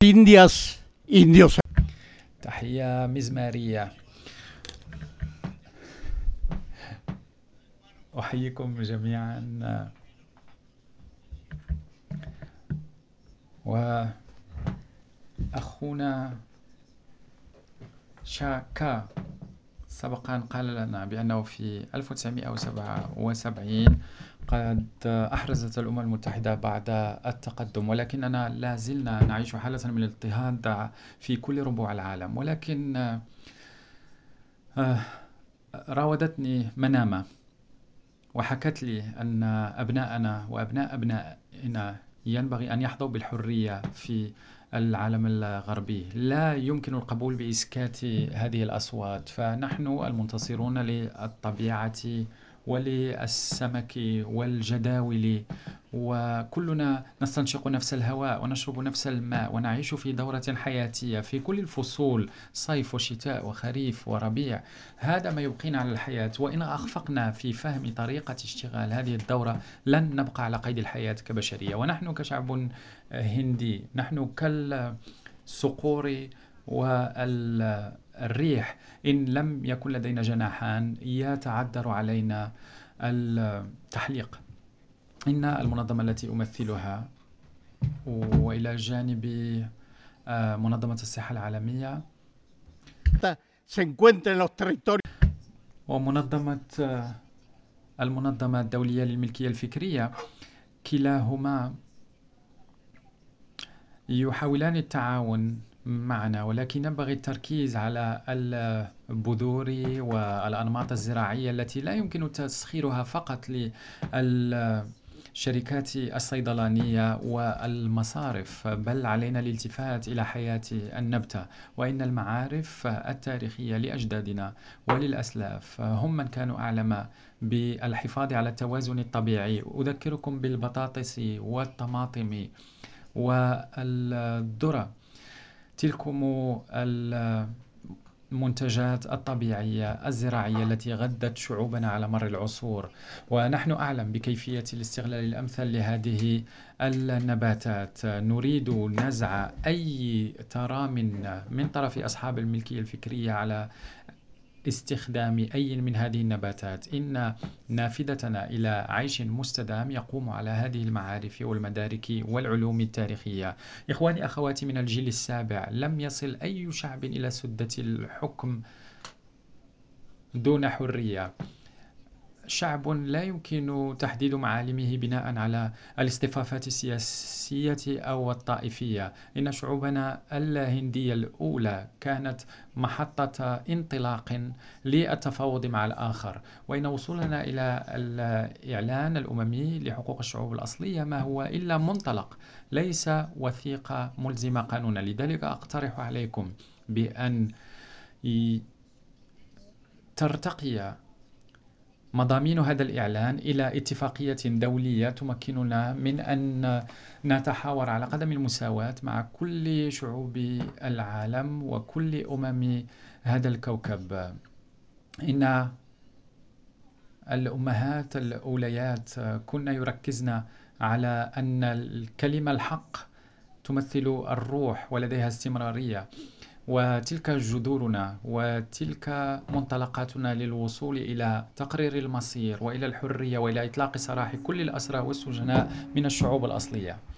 Indias, indios. تحية مزمارية. أحييكم جميعا. وأخونا شاكا سبق أن قال لنا بأنه في 1977 قد أحرزت الأمم المتحدة بعد التقدم، ولكننا لا زلنا نعيش حالة من الاضطهاد في كل ربوع العالم. ولكن راودتني منامة وحكت لي أن أبناءنا وأبناء أبنائنا ينبغي أن يحظوا بالحرية في العالم الغربي. لا يمكن القبول بإسكات هذه الأصوات، فنحن المنتصرون للطبيعة وللسمك والجداول، وكلنا نستنشق نفس الهواء ونشرب نفس الماء ونعيش في دورة حياتية في كل الفصول، صيف وشتاء وخريف وربيع. هذا ما يبقينا على الحياة، وإن أخفقنا في فهم طريقة اشتغال هذه الدورة لن نبقى على قيد الحياة كبشرية. ونحن كشعب هندي نحن كالصقور والريح، إن لم يكن لدينا جناحان يتعذر علينا التحليق. إن المنظمة التي أمثلها وإلى جانب منظمة الصحة العالمية ومنظمة المنظمة الدولية للملكية الفكرية، كلاهما يحاولان التعاون معنا، ولكن ينبغي التركيز على البذور والأنماط الزراعية التي لا يمكن تسخيرها فقط للشركات الصيدلانية والمصارف، بل علينا الالتفات إلى حياة النبتة. وإن المعارف التاريخية لأجدادنا وللأسلاف هم من كانوا أعلم بالحفاظ على التوازن الطبيعي. أذكركم بالبطاطس والطماطم والذرة، تلكم المنتجات الطبيعية الزراعية التي غذت شعوبنا على مر العصور، ونحن أعلم بكيفية الاستغلال الأمثل لهذه النباتات. نريد نزع أي ترام من طرف أصحاب الملكية الفكرية على استخدام أي من هذه النباتات. إن نافذتنا إلى عيش مستدام يقوم على هذه المعارف والمدارك والعلوم التاريخية. إخواني أخواتي من الجيل السابع، لم يصل أي شعب إلى سدة الحكم دون حرية. شعب لا يمكن تحديد معالمه بناء على الاصطفافات السياسية أو الطائفية. إن شعوبنا الهندية الأولى كانت محطة انطلاق للتفاوض مع الآخر، وإن وصولنا إلى الإعلان الأممي لحقوق الشعوب الأصلية ما هو إلا منطلق، ليس وثيقة ملزمة قانونا. لذلك أقترح عليكم بأن ترتقي مضامين هذا الإعلان إلى اتفاقية دولية تمكننا من أن نتحاور على قدم المساواة مع كل شعوب العالم وكل هذا الكوكب. إن الأمهات الأوليات كنا يركزن على أن الكلمة الحق تمثل الروح ولديها استمرارية، وتلك جذورنا وتلك منطلقاتنا للوصول إلى تقرير المصير وإلى الحرية وإلى إطلاق سراح كل الأسرى والسجناء من الشعوب الأصلية.